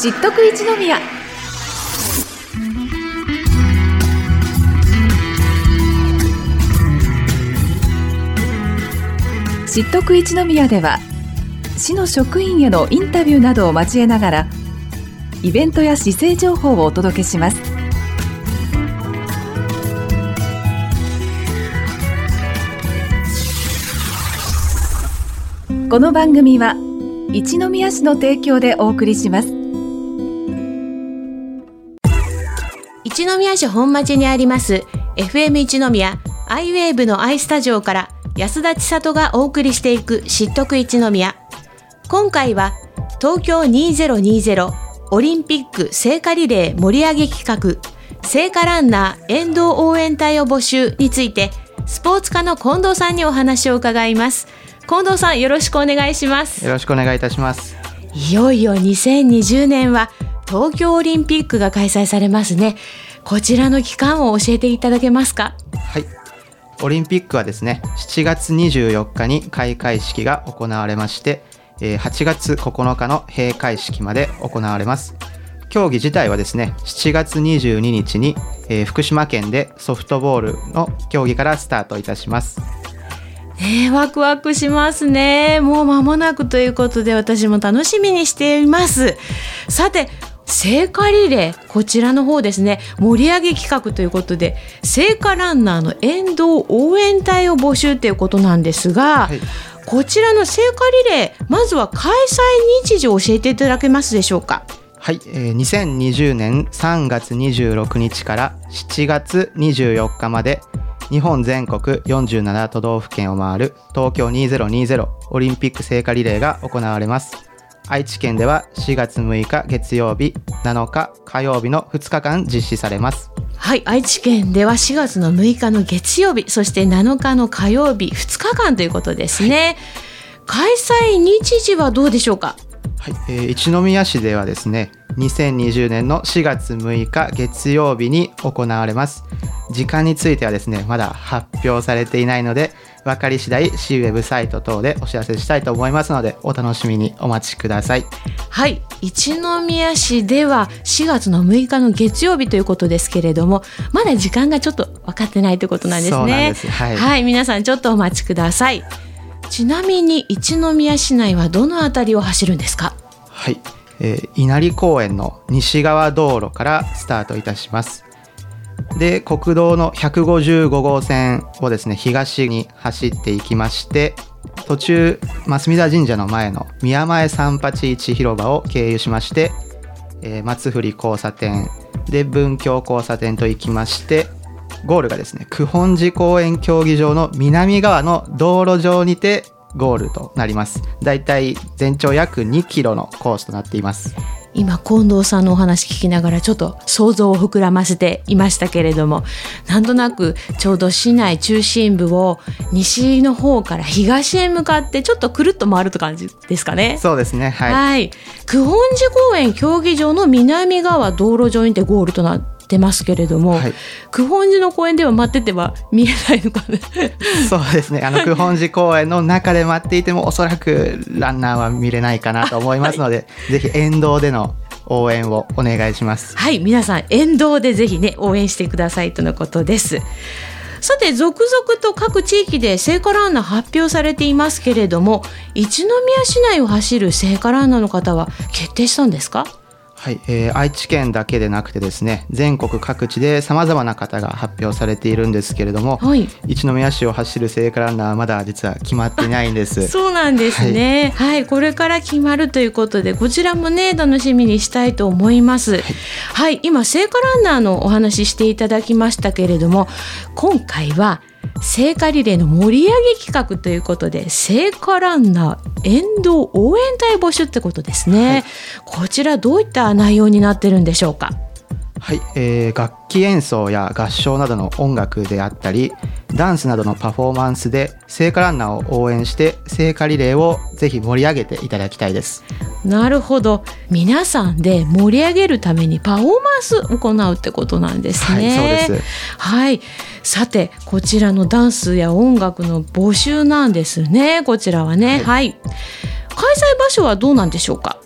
知っとく一宮。知っとく一宮では、市の職員へのインタビューなどを交えながら、イベントや市政情報をお届けします。この番組は一宮市の提供でお送りします。 一宮市本町にあります FM 一宮アイウェーブのアイスタジオから安田千里がお送りしていく知っとく一宮。今回は東京2020オリンピック聖火リレー盛り上げ企画聖火ランナー沿道応援隊を募集について、スポーツ課の近藤さんにお話を伺います。近藤さん、よろしくお願いします。 よろしくお願いいたします。 いよいよ2020年は東京オリンピックが開催されますね。こちらの期間を教えていただけますか？ はい、オリンピックはですね、7月24日に開会式が行われまして、8月9日の閉会式まで行われます。競技自体はですね、7月22日に、福島県でソフトボールの競技からスタートいたします。 ワクワクしますね。もう間もなくということで、私も楽しみにしています。さて、聖火リレー、こちらの方ですね、盛り上げ企画ということで、聖火ランナーの沿道応援隊を募集ということなんですが、はい、こちらの聖火リレー、まずは開催日時を教えていただけますでしょうか？ はい、2020年3月26日から7月24日まで、日本全国47都道府県を回る東京2020オリンピック聖火リレーが行われます。愛知県では4月6日月曜日、7日火曜日の2日間実施されます。 はい、愛知県では4月の6日の月曜日、そして7日の火曜日、2日間ということですね。はい、開催日時はどうでしょうか？ はい、一宮市ではですね、2020年の4月6日月曜日に行われます。時間についてはですね、まだ発表されていないので、分かり次第市ウェブサイト等でお知らせしたいと思いますので、お楽しみにお待ちください。 はい、一宮市では4月の6日の月曜日ということですけれども、まだ時間がちょっと分かってないということなんですね。 そうなんです。はい、 はい、皆さんちょっとお待ちください。ちなみに一宮市内はどのあたりを走るんですか？ はい、稲荷公園の西側道路からスタートいたします。で、国道の155号線をですね、東に走っていきまして、途中増田神社の前の宮前三八一広場を経由しまして、松振交差点で文京交差点と行きまして、ゴールがですね、九本寺公園競技場の南側の道路上にてゴールとなります。だいたい全長約2キロのコースとなっています。 今近藤さんのお話聞きながらちょっと想像を膨らませていましたけれども、なんとなくちょうど市内中心部を西の方から東へ向かってちょっとくるっと回るって感じですかね？ そうですね。はい。 はい、九本寺公園競技場の南側道路上にてゴールとなってますけれども、はい、九本寺の公園では待ってては見えないのかな？ そうですね、九本寺公園の中で待っていてもおそらくランナーは見れないかなと思いますので、はい、ぜひ沿道での応援をお願いします。 はい、皆さん沿道でぜひね応援してくださいとのことです。さて、続々と各地域で聖火ランナー発表されていますけれども、一宮市内を走る聖火ランナーの方は決定したんですか？ はい、愛知県だけでなくてですね、全国各地でさまざまな方が発表されているんですけれども、はい、一宮市を走る聖火ランナーはまだ実は決まっていないんです。 そうなんですね。はい、はい、これから決まるということで、こちらもね楽しみにしたいと思います。はい、はい、今聖火ランナーのお話ししていただきましたけれども、今回は聖火リレーの盛り上げ企画ということで、聖火ランナー沿道応援隊募集ってことですね。はい、こちらどういった内容になってるんでしょうか？ はい、楽器演奏や合唱などの音楽であったり、ダンスなどのパフォーマンスで聖火ランナーを応援して聖火リレーをぜひ盛り上げていただきたいです。 なるほど、皆さんで盛り上げるためにパフォーマンスを行うってことなんですね。 はい、そうです。 はい、さてこちらのダンスや音楽の募集なんですね。こちらはね、はい、はい、開催場所はどうなんでしょうか？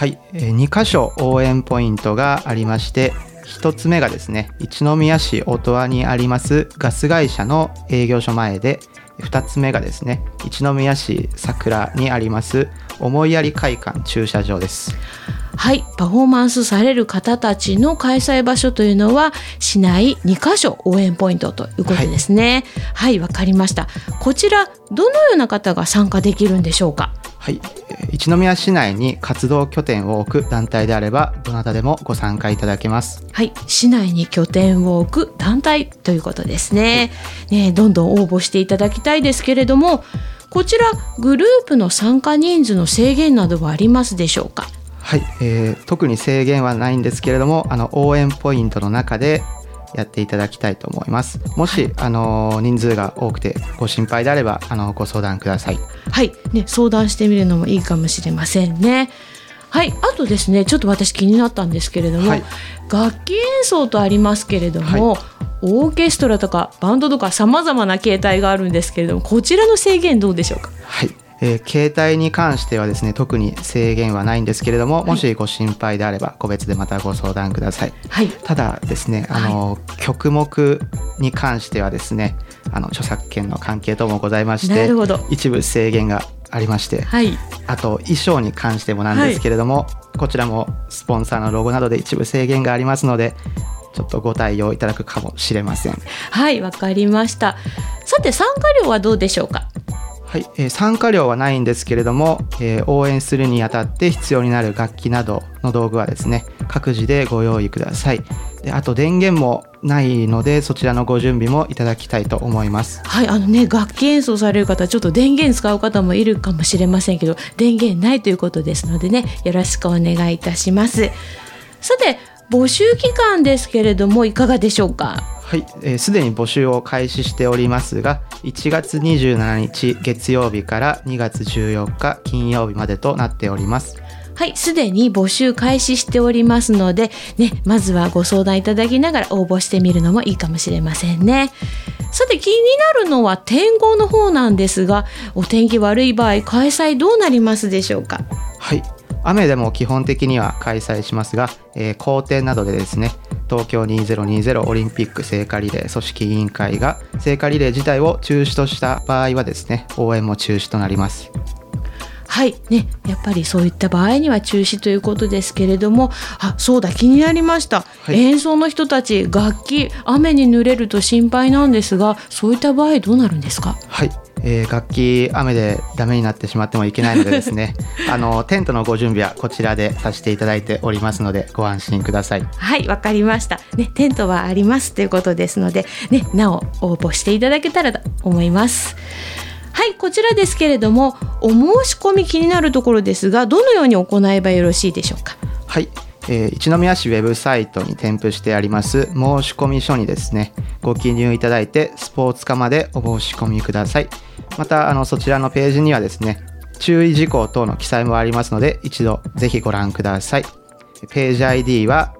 はい、2カ所応援ポイントがありまして、1つ目がですね、一宮市音羽にありますガス会社の営業所前で、2つ目がですね、一宮市桜にあります思いやり会館駐車場です。 はい、パフォーマンスされる方たちの開催場所というのは市内2カ所応援ポイントということですね。はい、わかりました。こちらどのような方が参加できるんでしょうか？ はい、一宮市内に活動拠点を置く団体であればどなたでもご参加いただけます。 はい、市内に拠点を置く団体ということですね。どんどん応募していただきたいですけれども、こちらグループの参加人数の制限などはありますでしょうか？ はい、特に制限はないんですけれども、応援ポイントの中でやっていただきたいと思います。もし、人数が多くてご心配であればご相談ください。 はい、相談してみるのもいいかもしれませんね。はい、あとですね、ちょっと私気になったんですけれども、楽器演奏とありますけれども、オーケストラとかバンドとかさまざまな形態があるんですけれども、こちらの制限どうでしょうか？ はい、形態に関してはですね、特に制限はないんですけれども、もしご心配であれば個別でまたご相談ください。ただですね、曲目に関してはですね、著作権の関係等もございまして、一部制限がありまして、あと衣装に関してもなんですけれども、こちらもスポンサーのロゴなどで一部制限がありますので、ちょっとご対応いただくかもしれません。 はい、わかりました。さて参加料はどうでしょうか？ はい、参加料はないんですけれども、応援するにあたって必要になる楽器などの道具はですね、各自でご用意ください。で、あと電源もないので、そちらのご準備もいただきたいと思います。 はい、楽器演奏される方、ちょっと電源使う方もいるかもしれませんけど、電源ないということですのでね、よろしくお願いいたします。さて募集期間ですけれどもいかがでしょうか？ はい、すでに募集を開始しておりますが、1月27日月曜日から2月14日金曜日までとなっております。 はい、すでに募集開始しておりますので、まずはご相談いただきながら応募してみるのもいいかもしれませんね。さて気になるのは天候の方なんですが、お天気悪い場合開催どうなりますでしょうか？ はい、雨でも基本的には開催しますが、好天などでですね、東京2020オリンピック聖火リレー組織委員会が聖火リレー自体を中止とした場合はですね、応援も中止となります。 はいね、やっぱりそういった場合には中止ということですけれども、そうだ、気になりました、演奏の人たち楽器雨に濡れると心配なんですが、そういった場合どうなるんですか？ はい、楽器雨でダメになってしまってもいけないのでですねテントのご準備はこちらでさせていただいておりますのでご安心ください。 はい、わかりました、テントはありますということですので、なお応募していただけたらと思います。はい、こちらですけれども、お申し込み気になるところですが、どのように行えばよろしいでしょうか？ はい、一宮市ウェブサイトに添付してあります申し込み書にですね、ご記入いただいてスポーツ課までお申し込みください。またそちらのページにはですね、注意事項等の記載もありますので、一度ぜひご覧ください。ページ ID は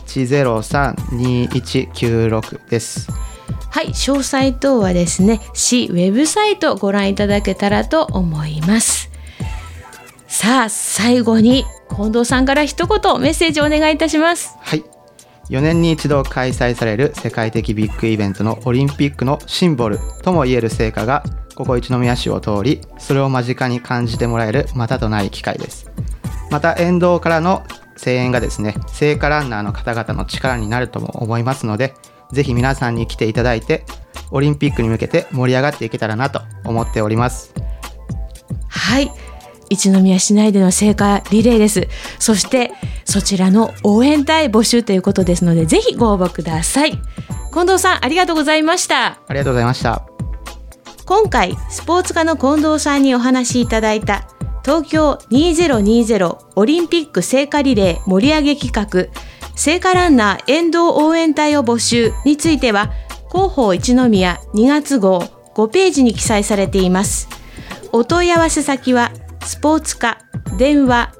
1032196です。 はい、詳細等はですね、市ウェブサイトをご覧いただけたらと思います。さあ、最後に近藤さんから一言メッセージをお願いいたします。 はい、4年に一度開催される世界的ビッグイベントのオリンピックのシンボルともいえる聖火がここ一宮市を通り、それを間近に感じてもらえるまたとない機会です。また沿道からの声援がですね、聖火ランナーの方々の力になるとも思いますので、ぜひ皆さんに来ていただいて、オリンピックに向けて盛り上がっていけたらなと思っております。 はい、一宮市内での聖火リレーです。そしてそちらの応援隊募集ということですので、ぜひご応募ください。近藤さん、ありがとうございました。 ありがとうございました。 今回スポーツ課の近藤さんにお話しいただいた東京2020オリンピック聖火リレー盛り上げ企画聖火ランナー沿道応援隊を募集については、広報一宮2月号5ページに記載されています。お問い合わせ先はスポーツ課電話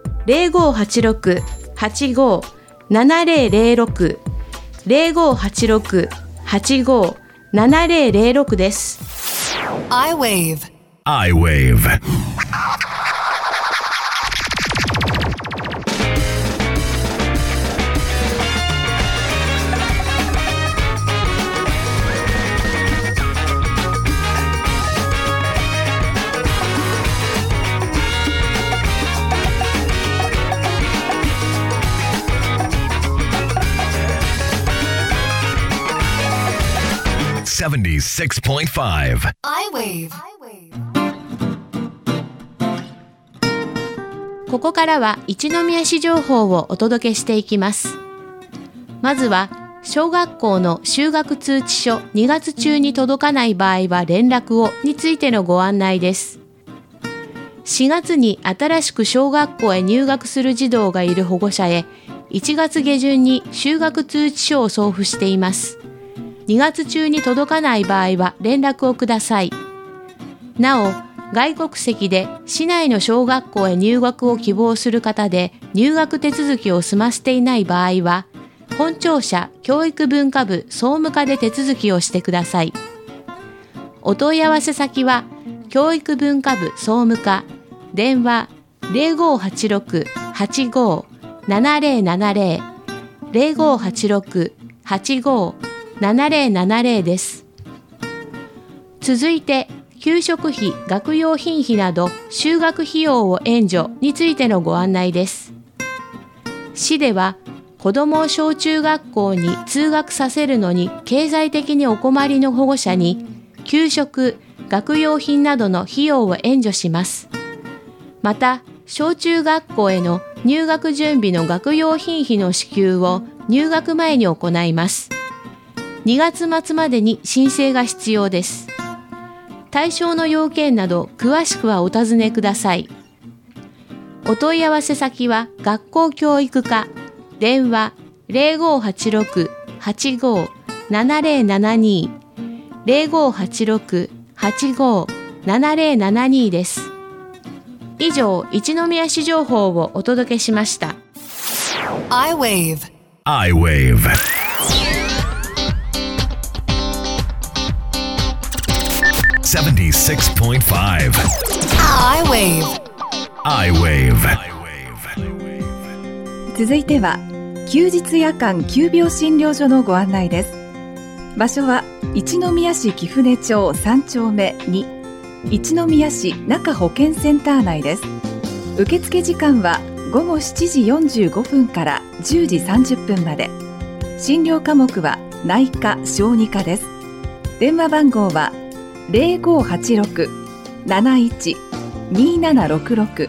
0586-85-7006 0586-85-7006 です。 iWave 76.5 I-Wave。 ここからは一宮市情報をお届けしていきます。まずは小学校の就学通知書2月中に届かない場合は連絡をについてのご案内です。4月に新しく小学校へ入学する児童がいる保護者へ1月下旬に就学通知書を送付しています。2月中に届かない場合は連絡をください。なお、外国籍で市内の小学校へ入学を希望する方で入学手続きを済ませていない場合は、本庁舎教育文化部総務課で手続きをしてください。お問い合わせ先は、教育文化部総務課、電話 0586-85-7070 0586-85-7070 です。続いて、給食費、学用品費など就学費用を援助についてのご案内です。市では子どもを小中学校に通学させるのに経済的にお困りの保護者に給食、学用品などの費用を援助します。また、小中学校への入学準備の学用品費の支給を入学前に行います。2月末までに申請が必要です。対象の要件など詳しくはお尋ねください。お問い合わせ先は学校教育課、電話 0586-85-7072 0586-85-7072 です。以上、一宮市情報をお届けしました。 I-Wave。 I-Wave 76.5 I-Wave。 I-Wave 続いては休日夜間急病診療所のご案内です。場所は一宮市貴船町3丁目2、一宮市中保健センター内です。受付時間は午後7時45分から10時30分まで。診療科目は内科・小児科です。電話番号は 0586-71-2766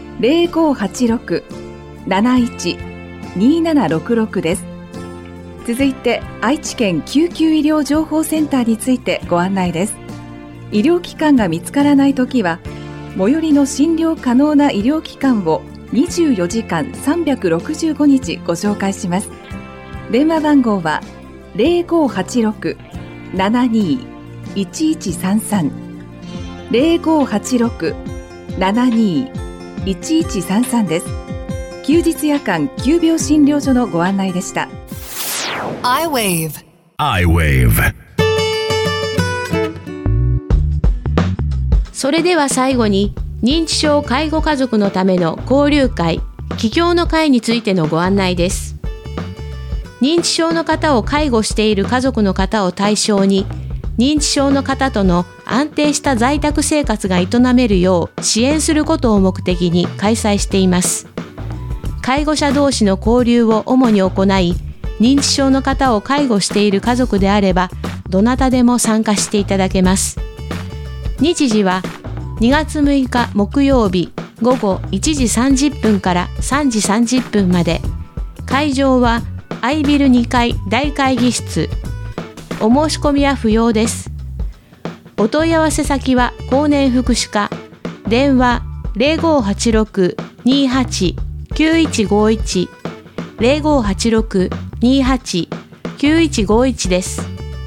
0586-71-2766 です。続いて愛知県救急医療情報センターについてご案内です。医療機関が見つからないときは、最寄りの診療可能な医療機関を24時間365日ご紹介します。電話番号は 0586-72-1133 0586-72-1133 です。休日夜間急病診療所のご案内でした。 I-Wave。 I-Wave それでは最後に、認知症介護家族のための交流会、帰郷の会についてのご案内です。認知症の方を介護している家族の方を対象に、認知症の方との安定した在宅生活が営めるよう支援することを目的に開催しています。介護者同士の交流を主に行い、認知症の方を介護している家族であれば、どなたでも参加していただけます。日時は2月6日木曜日午後1時30分から3時30分まで。会場はIビル2階大会議室。お申し込みは不要です。お問い合わせ先は高年福祉課、電話 0586-28-9151 0586-28-9151 です。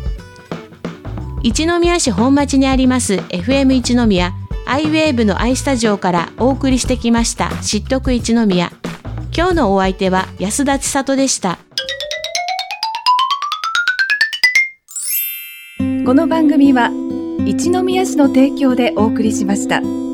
一宮市本町にあります FM 一宮I-Wave の I スタジオからお送りしてきました知っとく一宮。今日のお相手は安田千里でした。 この番組は一宮市の提供でお送りしました。